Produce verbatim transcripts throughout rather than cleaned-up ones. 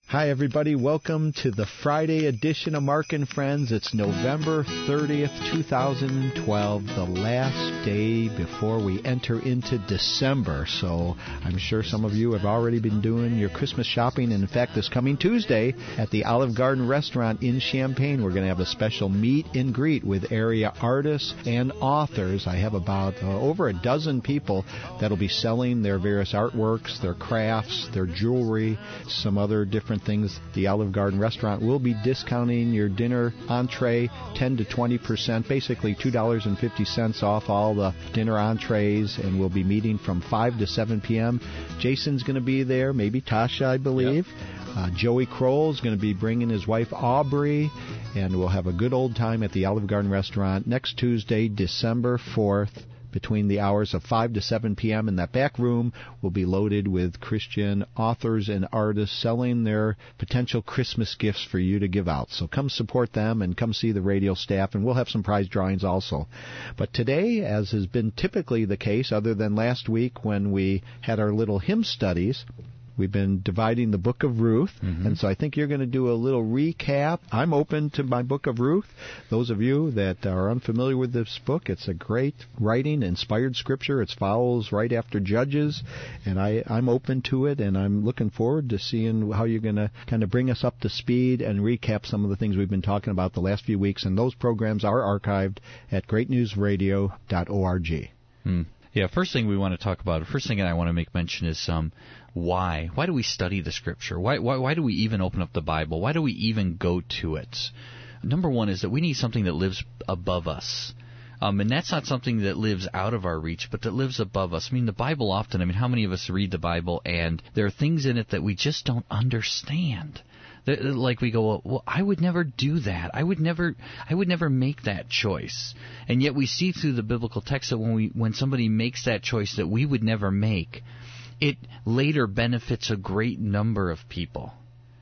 Hi, everybody. Welcome to the Friday edition of Mark and Friends. It's November thirtieth, two thousand twelve, the last day before we enter into December. So I'm sure some of you have already been doing your Christmas shopping. And in fact, this coming Tuesday at the Olive Garden restaurant in Champaign, we're going to have a special meet and greet with area artists and authors. I have about uh, over a dozen people that'll be selling their various artworks, their crafts, their jewelry, some other different things. The Olive Garden restaurant will be discounting your dinner entree ten to twenty percent, basically two dollars and fifty cents off all the dinner entrees, and we'll be meeting from five to seven p.m. Jason's going to be there, maybe Tasha, I believe. Yep. Uh, Joey Kroll's going to be bringing his wife Aubrey, and we'll have a good old time at the Olive Garden restaurant next Tuesday, December fourth. Between the hours of five to seven p.m. And that back room will be loaded with Christian authors and artists selling their potential Christmas gifts for you to give out. So come support them and come see the radio staff, and we'll have some prize drawings also. But today, as has been typically the case, other than last week when we had our little hymn studies, we've been dividing the book of Ruth, mm-hmm. and so I think you're going to do a little recap. I'm open to my book of Ruth. Those of you that are unfamiliar with this book, it's a great writing, inspired scripture. It follows right after Judges, and I, I'm open to it, and I'm looking forward to seeing how you're going to kind of bring us up to speed and recap some of the things we've been talking about the last few weeks, and those programs are archived at great news radio dot org. Hmm. Yeah, first thing we want to talk about, first thing I want to make mention is um, why. Why do we study the Scripture? Why, why, why do we even open up the Bible? Why do we even go to it? Number one is that we need something that lives above us. Um, and that's not something that lives out of our reach, but that lives above us. I mean, the Bible often, I mean, how many of us read the Bible and there are things in it that we just don't understand? Like we go, well, I would never do that. I would never, I would never make that choice. And yet we see through the biblical text that when we, when somebody makes that choice that we would never make, it later benefits a great number of people.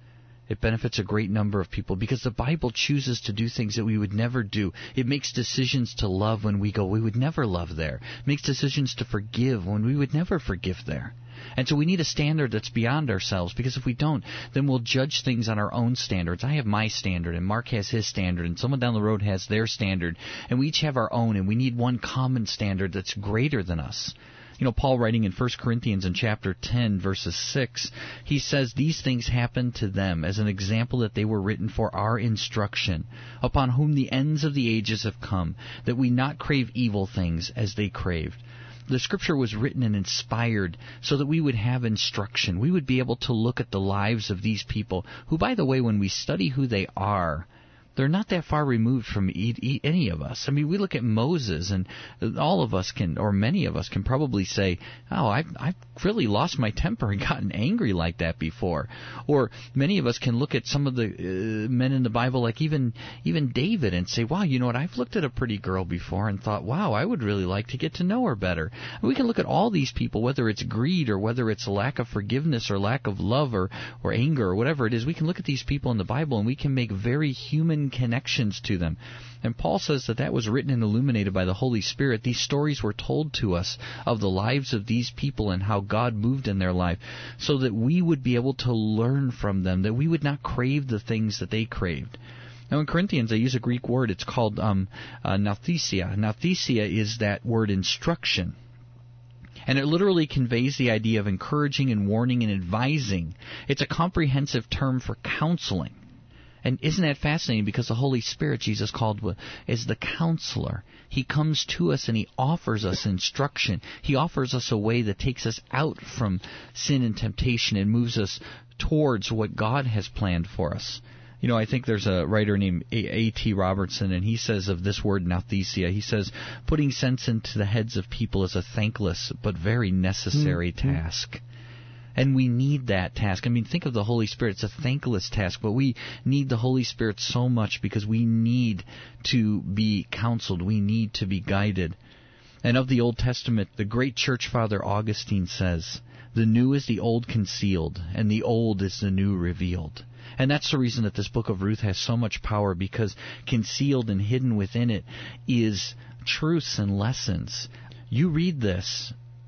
It benefits a great number of people because the Bible chooses to do things that we would never do. It makes decisions to love when we go, we would never love there. It makes decisions to forgive when we would never forgive there. And so we need a standard that's beyond ourselves, because if we don't, then we'll judge things on our own standards. I have my standard, and Mark has his standard, and someone down the road has their standard, and we each have our own, and we need one common standard that's greater than us. You know, Paul, writing in First Corinthians in chapter ten, verses six, he says, "These things happened to them as an example that they were written for our instruction, upon whom the ends of the ages have come, that we not crave evil things as they craved." The Scripture was written and inspired so that we would have instruction. We would be able to look at the lives of these people who, by the way, when we study who they are, they're not that far removed from e- e- any of us. I mean, we look at Moses, and all of us can, or many of us can probably say, oh, I've, I've really lost my temper and gotten angry like that before. Or many of us can look at some of the uh, men in the Bible, like even even David, and say, wow, you know what, I've looked at a pretty girl before and thought, wow, I would really like to get to know her better. And we can look at all these people, whether it's greed or whether it's a lack of forgiveness or lack of love or, or anger or whatever it is. We can look at these people in the Bible and we can make very human connections to them. And Paul says that that was written and illuminated by the Holy Spirit. These stories were told to us of the lives of these people and how God moved in their life, so that we would be able to learn from them, that we would not crave the things that they craved. Now in Corinthians they use a Greek word. It's called um, uh, nouthesia. Nouthesia is that word instruction. And it literally conveys the idea of encouraging and warning and advising. It's a comprehensive term for counseling. And isn't that fascinating? Because the Holy Spirit, Jesus called, is the counselor. He comes to us and He offers us instruction. He offers us a way that takes us out from sin and temptation and moves us towards what God has planned for us. You know, I think there's a writer named A T Robertson, and he says of this word nouthesia, he says, putting sense into the heads of people is a thankless but very necessary mm-hmm. task. And we need that task. I mean, think of the Holy Spirit. It's a thankless task, but we need the Holy Spirit so much because we need to be counseled. We need to be guided. And of the Old Testament, the great church father Augustine says, "The new is the old concealed, and the old is the new revealed." And that's the reason that this book of Ruth has so much power, because concealed and hidden within it is truths and lessons. You read this,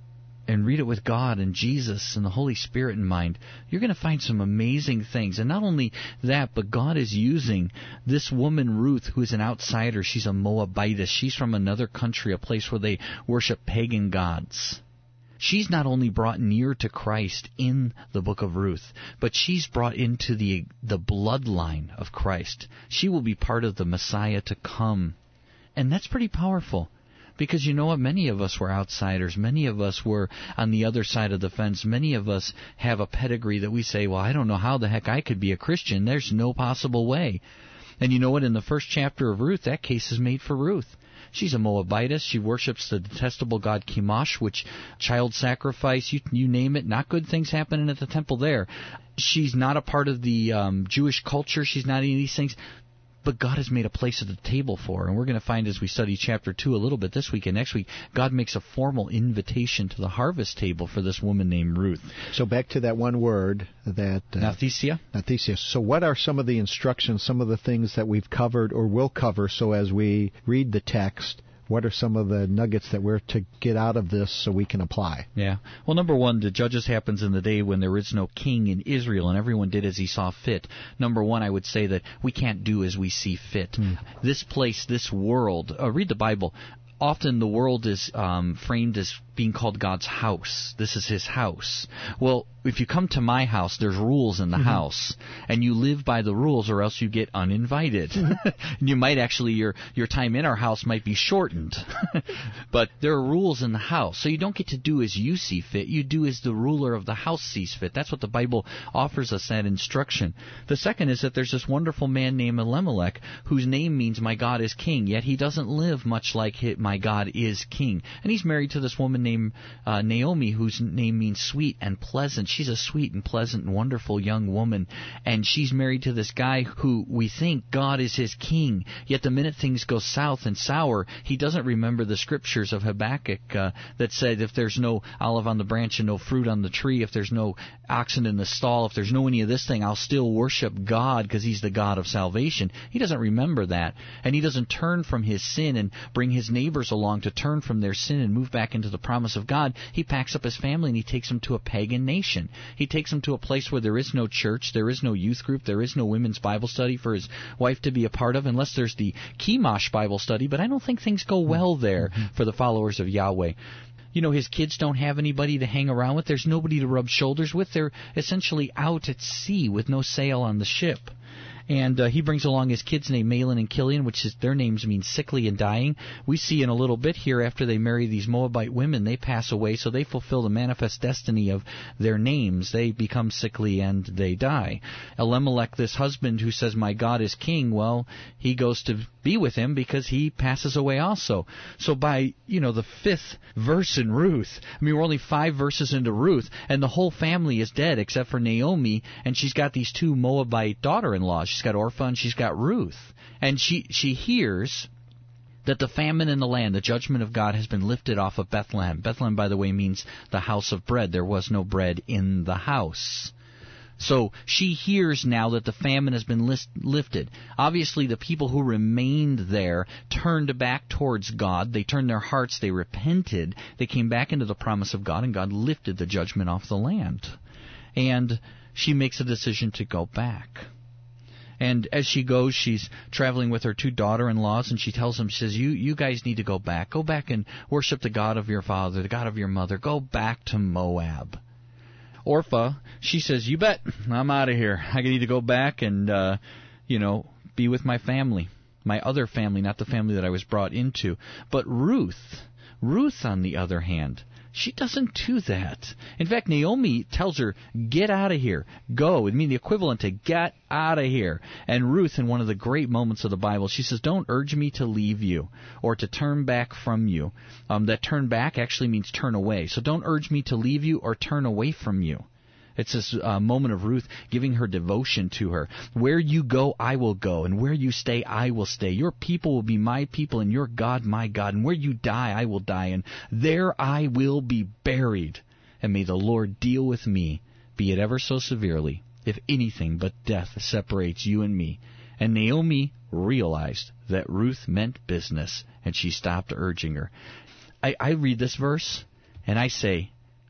and read it with God and Jesus and the Holy Spirit in mind, you're going to find some amazing things. And not only that, but God is using this woman Ruth, who is an outsider. She's a Moabitess. She's from another country, a place where they worship pagan gods. She's not only brought near to Christ in the book of Ruth, but she's brought into the the bloodline of Christ. She will be part of the Messiah to come. And that's pretty powerful. Because you know what? Many of us were outsiders. Many of us were on the other side of the fence. Many of us have a pedigree that we say, well, I don't know how the heck I could be a Christian. There's no possible way. And you know what? In the first chapter of Ruth, that case is made for Ruth. She's a Moabitess. She worships the detestable god Chemosh, which child sacrifice, you, you name it, not good things happening at the temple there. She's not a part of the um, Jewish culture. She's not any of these things. But God has made a place at the table for her. And we're going to find as we study chapter two a little bit this week and next week, God makes a formal invitation to the harvest table for this woman named Ruth. So back to that one word, that... Uh, Nathesia. Nathesia. So what are some of the instructions, some of the things that we've covered or will cover, so as we read the text, what are some of the nuggets that we're to get out of this so we can apply? Yeah. Well, number one, the Judges happens in the day when there is no king in Israel and everyone did as he saw fit. Number one, I would say that we can't do as we see fit. Mm. This place, this world, uh, read the Bible. Often the world is um, framed as being called God's house. This is his house. Well, if you come to my house, there's rules in the mm-hmm. house, and you live by the rules or else you get uninvited. You might actually, your your time in our house might be shortened. But there are rules in the house, so you don't get to do as you see fit. You do as the ruler of the house sees fit. That's what the Bible offers us, that instruction. The second is that there's this wonderful man named Elimelech, whose name means my God is king, yet he doesn't live much like my God is king. And he's married to this woman named uh, Naomi, whose name means sweet and pleasant. She's a sweet and pleasant and wonderful young woman, and she's married to this guy who we think God is his king. Yet the minute things go south and sour, he doesn't remember the scriptures of Habakkuk uh, that said, if there's no olive on the branch and no fruit on the tree, if there's no oxen in the stall, if there's no any of this thing, I'll still worship God because he's the God of salvation. He doesn't remember that, and he doesn't turn from his sin and bring his neighbors along to turn from their sin and move back into the promise of God. He packs up his family and he takes them to a pagan nation. He takes them to a place where there is no church, there is no youth group, there is no women's Bible study for his wife to be a part of, unless there's the Chemosh Bible study, but I don't think things go well there mm-hmm. for the followers of Yahweh. You know, his kids don't have anybody to hang around with. There's nobody to rub shoulders with. They're essentially out at sea with no sail on the ship. And uh, he brings along his kids named Mahlon and Chilion, which is their names mean sickly and dying. We see in a little bit here, after they marry these Moabite women, they pass away, so they fulfill the manifest destiny of their names. They become sickly and they die. Elimelech, this husband who says, my God is king, well, he goes to be with him because he passes away also. So by, you know, the fifth verse in Ruth, I mean, we're only five verses into Ruth, and the whole family is dead except for Naomi, and she's got these two Moabite daughter-in-laws. She's got Orpah and she's got Ruth. And she, she hears that the famine in the land, the judgment of God, has been lifted off of Bethlehem. Bethlehem, by the way, means the house of bread. There was no bread in the house. So she hears now that the famine has been list, lifted. Obviously, the people who remained there turned back towards God. They turned their hearts. They repented. They came back into the promise of God, and God lifted the judgment off the land. And she makes a decision to go back. And as she goes, she's traveling with her two daughter-in-laws, and she tells them, she says, you, you guys need to go back. Go back and worship the God of your father, the God of your mother. Go back to Moab. Orpah, she says, you bet, I'm out of here. I need to go back and, uh, you know, be with my family, my other family, not the family that I was brought into. But Ruth, Ruth, on the other hand, she doesn't do that. In fact, Naomi tells her, get out of here. Go. It means the equivalent to get out of here. And Ruth, in one of the great moments of the Bible, she says, don't urge me to leave you or to turn back from you. Um, that turn back actually means turn away. So don't urge me to leave you or turn away from you. It's this uh, moment of Ruth giving her devotion to her. Where you go, I will go, and where you stay, I will stay. Your people will be my people, and your God, my God. And where you die, I will die, and there I will be buried. And may the Lord deal with me, be it ever so severely, if anything but death separates you and me. And Naomi realized that Ruth meant business, and she stopped urging her. I, I read this verse, and I say,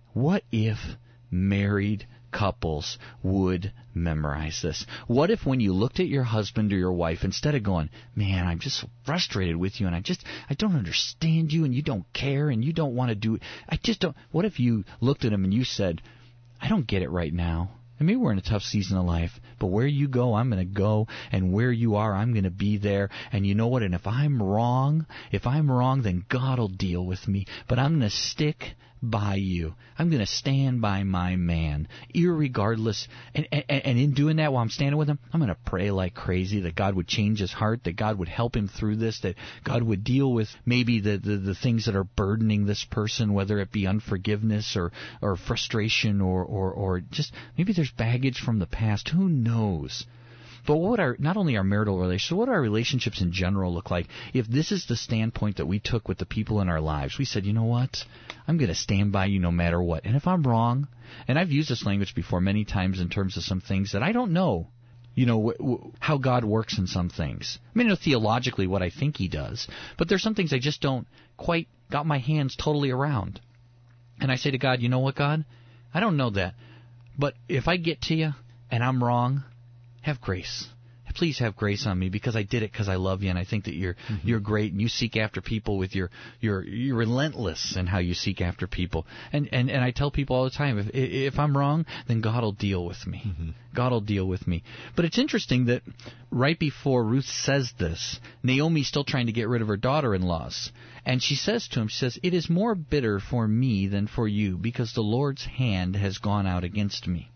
What if married couples would memorize this? What if when you looked at your husband or your wife, instead of going, man, I'm just so frustrated with you and I just, I don't understand you and you don't care and you don't want to do it. I just don't. What if you looked at him and you said, I don't get it right now. And maybe we're in a tough season of life, but where you go, I'm going to go, and where you are, I'm going to be there. And you know what? And if I'm wrong, if I'm wrong, then God will deal with me. But I'm going to stick by you. I'm going to stand by my man, irregardless. And, and, and in doing that, while I'm standing with him, I'm going to pray like crazy that God would change his heart, that God would help him through this, that God would deal with maybe the, the, the things that are burdening this person, whether it be unforgiveness or, or frustration or, or, or just maybe there's baggage from the past. Who knows? But what would our, not only our marital relationships, what would our relationships in general look like if this is the standpoint that we took with the people in our lives? We said, you know what? I'm going to stand by you no matter what. And if I'm wrong, and I've used this language before many times in terms of some things that I don't know, you know, w- w- how God works in some things. I mean, you know, theologically what I think he does, but there's some things I just don't quite got my hands totally around. And I say to God, you know what, God? I don't know that. But if I get to you and I'm wrong, have grace. Please have grace on me because I did it because I love you and I think that you're mm-hmm. you're great and you seek after people with your you're you're relentless in how you seek after people. And and, and I tell people all the time, if if I'm wrong, then God will deal with me. Mm-hmm. God will deal with me. But it's interesting that right before Ruth says this, Naomi's still trying to get rid of her daughter-in-laws. And she says to him, she says, it is more bitter for me than for you because the Lord's hand has gone out against me.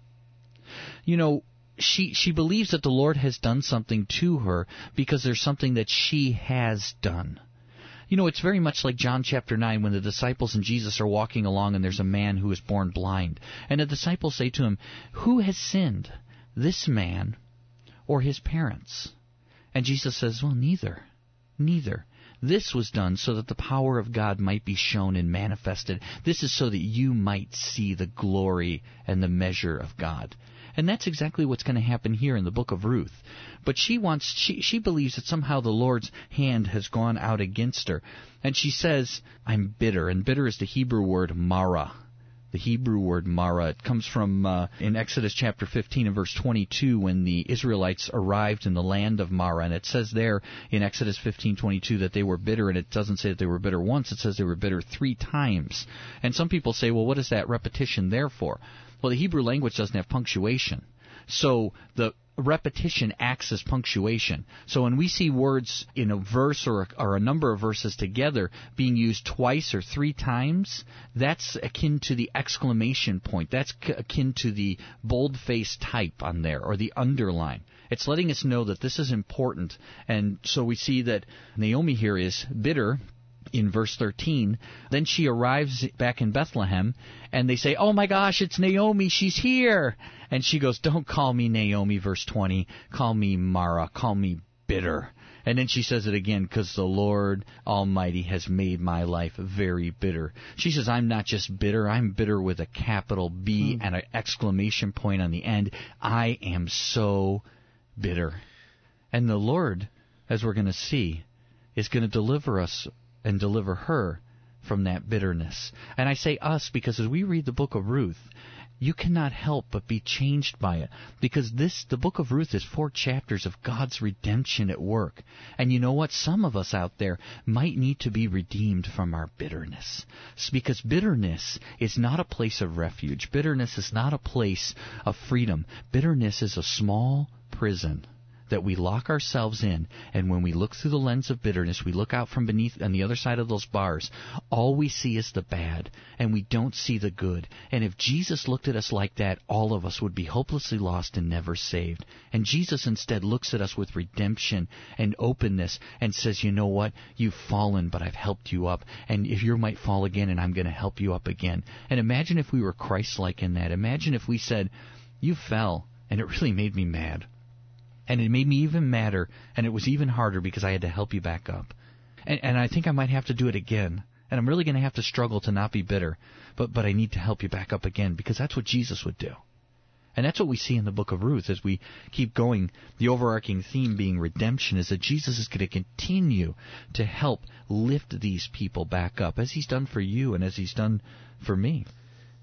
You know, She she believes that the Lord has done something to her because there's something that she has done. You know, it's very much like John chapter nine when the disciples and Jesus are walking along and there's a man who is born blind. And the disciples say to him, who has sinned, this man or his parents? And Jesus says, well, neither. Neither. This was done so that the power of God might be shown and manifested. This is so that you might see the glory and the measure of God. And that's exactly what's going to happen here in the book of Ruth. But she wants, she, she believes that somehow the Lord's hand has gone out against her. And she says, I'm bitter. And bitter is the Hebrew word mara. The Hebrew word mara. It comes from uh, in Exodus chapter fifteen and verse twenty-two when the Israelites arrived in the land of Mara. And it says there in Exodus fifteen twenty-two that they were bitter. And it doesn't say that they were bitter once. It says they were bitter three times. And some people say, well, what is that repetition there for? Well, the Hebrew language doesn't have punctuation. So the repetition acts as punctuation. So when we see words in a verse or a, or a number of verses together being used twice or three times, that's akin to the exclamation point. That's akin to the bold-faced type on there or the underline. It's letting us know that this is important. And so we see that Naomi here is bitter. In verse thirteen, then she arrives back in Bethlehem, and they say, oh my gosh, it's Naomi, she's here. And she goes, don't call me Naomi, verse twenty, call me Mara, call me bitter. And then she says it again, because the Lord Almighty has made my life very bitter. She says, I'm not just bitter, I'm bitter with a capital B hmm. and an exclamation point on the end. I am so bitter. And the Lord, as we're going to see, is going to deliver us and deliver her from that bitterness. And I say us because as we read the book of Ruth, you cannot help but be changed by it. Because this, the book of Ruth is four chapters of God's redemption at work. And you know what? Some of us out there might need to be redeemed from our bitterness. It's because bitterness is not a place of refuge. Bitterness is not a place of freedom. Bitterness is a small prison that we lock ourselves in, and when we look through the lens of bitterness, we look out from beneath on the other side of those bars, all we see is the bad, and we don't see the good. And if Jesus looked at us like that, all of us would be hopelessly lost and never saved. And Jesus instead looks at us with redemption and openness and says, you know what? You've fallen, but I've helped you up. And if you might fall again, and I'm going to help you up again. And imagine if we were Christ-like in that. Imagine if we said, you fell, and it really made me mad. And it made me even madder, and it was even harder because I had to help you back up. And, and I think I might have to do it again. And I'm really going to have to struggle to not be bitter, but, but I need to help you back up again because that's what Jesus would do. And that's what we see in the book of Ruth as we keep going. The overarching theme being redemption is that Jesus is going to continue to help lift these people back up as he's done for you and as he's done for me.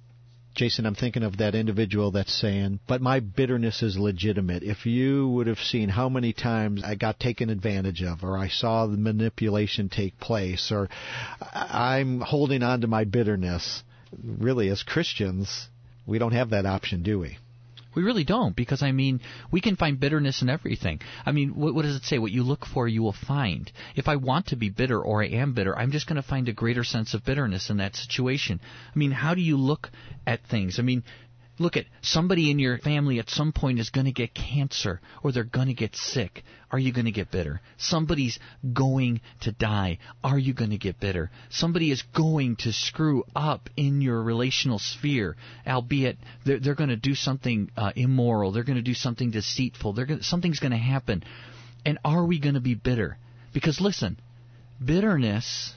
Jason, I'm thinking of that individual that's saying, but my bitterness is legitimate. If you would have seen how many times I got taken advantage of, or I saw the manipulation take place, or I'm holding on to my bitterness. Really, as Christians, we don't have that option, do we? We really don't, because, I mean, we can find bitterness in everything. I mean, what, what does it say? What you look for, you will find. If I want to be bitter or I am bitter, I'm just going to find a greater sense of bitterness in that situation. I mean, how do you look at things? I mean, look at somebody in your family at some point is going to get cancer or they're going to get sick. Are you going to get bitter? Somebody's going to die. Are you going to get bitter? Somebody is going to screw up in your relational sphere, albeit they're, they're going to do something uh, immoral. They're going to do something deceitful. They're gonna, something's going to happen. And are we going to be bitter? Because listen, bitterness,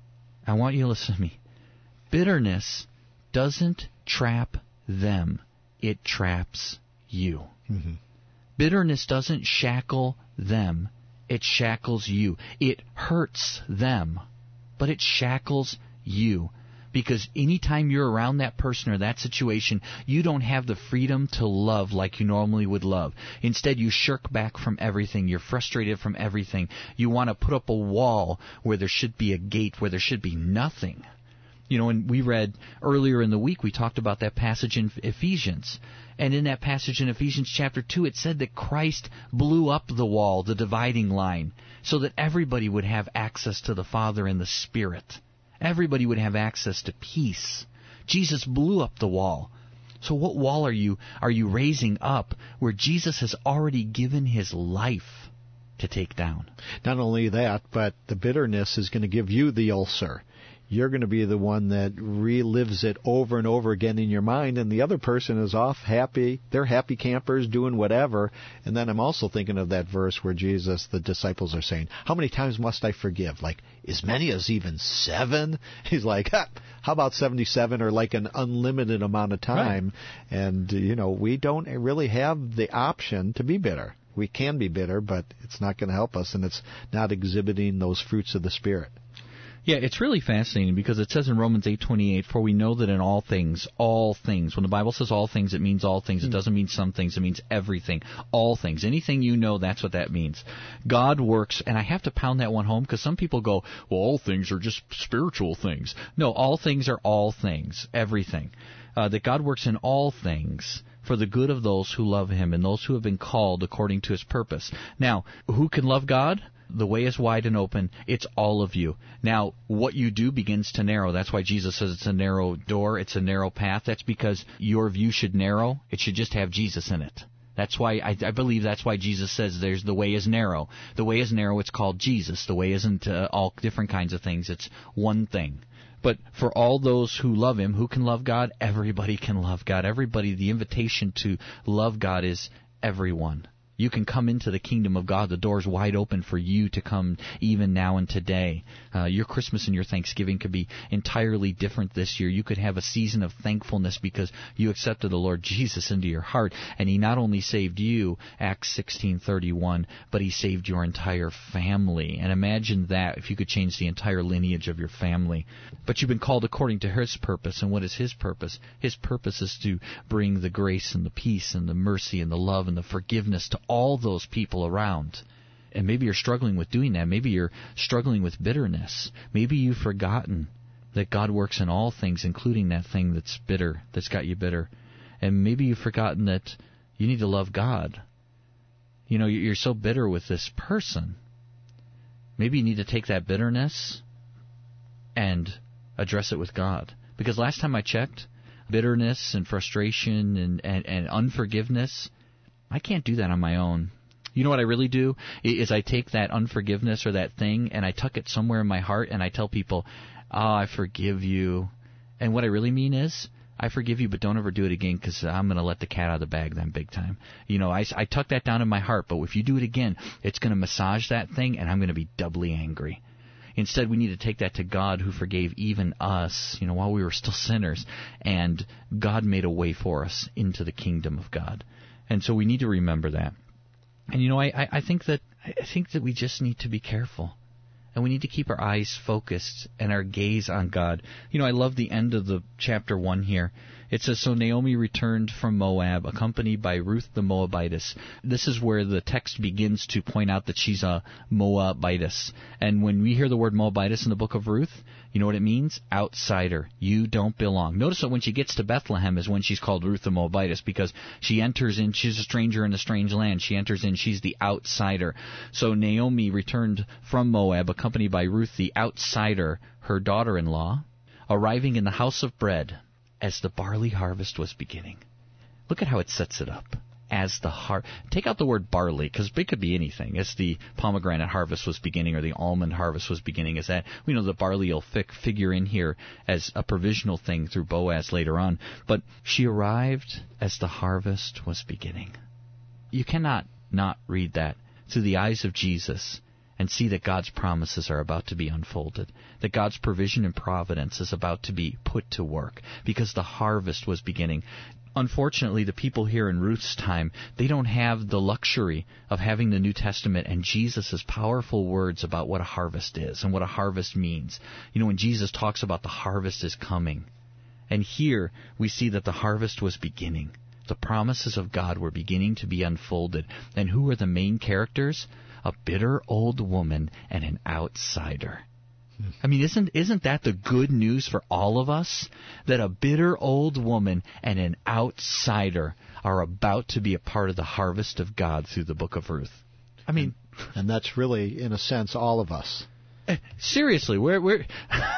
I want you to listen to me. Bitterness doesn't trap them. It traps you. Mm-hmm. Bitterness doesn't shackle them. It shackles you. It hurts them, but it shackles you. Because anytime you're around that person or that situation, you don't have the freedom to love like you normally would love. Instead, you shirk back from everything. You're frustrated from everything. You want to put up a wall where there should be a gate, where there should be nothing. You know, and we read earlier in the week, we talked about that passage in Ephesians. And in that passage in Ephesians chapter two, it said that Christ blew up the wall, the dividing line, so that everybody would have access to the Father and the Spirit. Everybody would have access to peace. Jesus blew up the wall. So what wall are you are you raising up where Jesus has already given his life to take down? Not only that, but the bitterness is going to give you the ulcer. You're going to be the one that relives it over and over again in your mind, and the other person is off happy. They're happy campers doing whatever. And then I'm also thinking of that verse where Jesus, the disciples are saying, how many times must I forgive? Like, as many as even seven? He's like, ha, how about seventy-seven, or like an unlimited amount of time? Right. And, you know, we don't really have the option to be bitter. We can be bitter, but it's not going to help us, and it's not exhibiting those fruits of the Spirit. Yeah, it's really fascinating because it says in Romans eight twenty-eight, for we know that in all things, all things, when the Bible says all things, it means all things. It doesn't mean some things. It means everything. All things. Anything you know, that's what that means. God works, and I have to pound that one home because some people go, well, all things are just spiritual things. No, all things are all things, everything. Uh, that God works in all things for the good of those who love him and those who have been called according to his purpose. Now, who can love God? The way is wide and open. It's all of you. Now, what you do begins to narrow. That's why Jesus says it's a narrow door. It's a narrow path. That's because your view should narrow. It should just have Jesus in it. That's why I, I believe that's why Jesus says there's the way is narrow. The way is narrow. It's called Jesus. The way isn't uh, all different kinds of things. It's one thing. But for all those who love him, who can love God? Everybody can love God. Everybody, the invitation to love God is everyone. You can come into the kingdom of God. The door's wide open for you to come even now and today. Uh, your Christmas and your Thanksgiving could be entirely different this year. You could have a season of thankfulness because you accepted the Lord Jesus into your heart, and he not only saved you, Acts sixteen thirty-one, but he saved your entire family. And imagine that if you could change the entire lineage of your family. But you've been called according to his purpose. And what is his purpose? His purpose is to bring the grace and the peace and the mercy and the love and the forgiveness to all those people around. And maybe you're struggling with doing that. Maybe you're struggling with bitterness. Maybe you've forgotten that God works in all things, including that thing that's bitter, that's got you bitter. And maybe you've forgotten that you need to love God. You know, you're so bitter with this person. Maybe you need to take that bitterness and address it with God. Because last time I checked, bitterness and frustration and, and, and unforgiveness, I can't do that on my own. You know what I really do? Is I take that unforgiveness or that thing and I tuck it somewhere in my heart and I tell people, oh, I forgive you. And what I really mean is, I forgive you, but don't ever do it again because I'm going to let the cat out of the bag then big time. You know, I, I tuck that down in my heart, but if you do it again, it's going to massage that thing and I'm going to be doubly angry. Instead, we need to take that to God who forgave even us, you know, while we were still sinners. And God made a way for us into the kingdom of God. And so we need to remember that. And, you know, I, I think that I think that we just need to be careful. And we need to keep our eyes focused and our gaze on God. You know, I love the end of the chapter one here. It says, so Naomi returned from Moab, accompanied by Ruth the Moabitess. This is where the text begins to point out that she's a Moabitess. And when we hear the word Moabitess in the book of Ruth, you know what it means? Outsider. You don't belong. Notice that when she gets to Bethlehem is when she's called Ruth the Moabitess, because she enters in, she's a stranger in a strange land. She enters in, she's the outsider. So Naomi returned from Moab, accompanied by Ruth the outsider, her daughter-in-law, arriving in the house of bread as the barley harvest was beginning. Look at how it sets it up. As the har- Take out the word barley, because it could be anything. As the pomegranate harvest was beginning or the almond harvest was beginning. Is that, we know the barley will fi- figure in here as a provisional thing through Boaz later on. But she arrived as the harvest was beginning. You cannot not read that through the eyes of Jesus and see that God's promises are about to be unfolded, that God's provision and providence is about to be put to work, because the harvest was beginning. Unfortunately, the people here in Ruth's time, they don't have the luxury of having the New Testament and Jesus' powerful words about what a harvest is and what a harvest means. You know, when Jesus talks about the harvest is coming, and here we see that the harvest was beginning. The promises of God were beginning to be unfolded. And who are the main characters? A bitter old woman and an outsider. I mean, isn't isn't that the good news for all of us? That a bitter old woman and an outsider are about to be a part of the harvest of God through the book of Ruth. I mean... And, and that's really, in a sense, all of us. Seriously, where where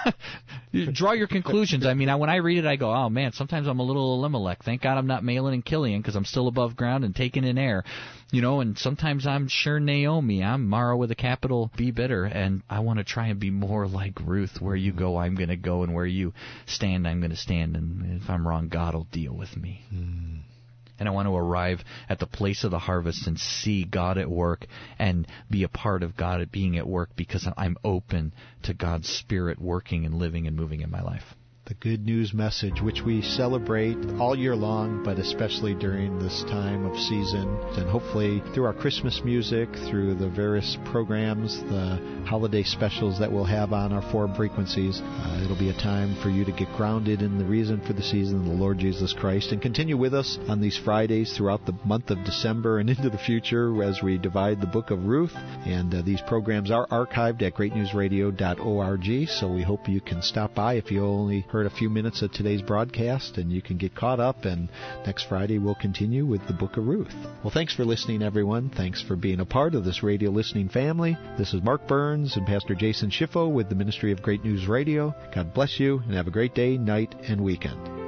draw your conclusions. I mean, I, when I read it, I go, oh man, sometimes I'm a little Elimelech. Thank God I'm not Mahlon and Killian, because I'm still above ground and taking in air. You know, and sometimes I'm sure Naomi. I'm Mara with a capital B bitter, and I want to try and be more like Ruth. Where you go, I'm going to go, and where you stand, I'm going to stand. And if I'm wrong, God will deal with me. Mm. And I want to arrive at the place of the harvest and see God at work and be a part of God being at work, because I'm open to God's Spirit working and living and moving in my life. The good news message, which we celebrate all year long, but especially during this time of season. And hopefully through our Christmas music, through the various programs, the holiday specials that we'll have on our four frequencies, uh, it'll be a time for you to get grounded in the reason for the season, the Lord Jesus Christ, and continue with us on these Fridays throughout the month of December and into the future as we divide the book of Ruth. And uh, these programs are archived at great news radio dot org, so we hope you can stop by if you only heard a few minutes of today's broadcast, and you can get caught up, and next Friday we'll continue with the book of Ruth. Well, thanks for listening, everyone. Thanks for being a part of this radio listening family. This is Mark Burns and Pastor Jason Schiffo with the Ministry of Great News Radio. God bless you, and have a great day, night, and weekend.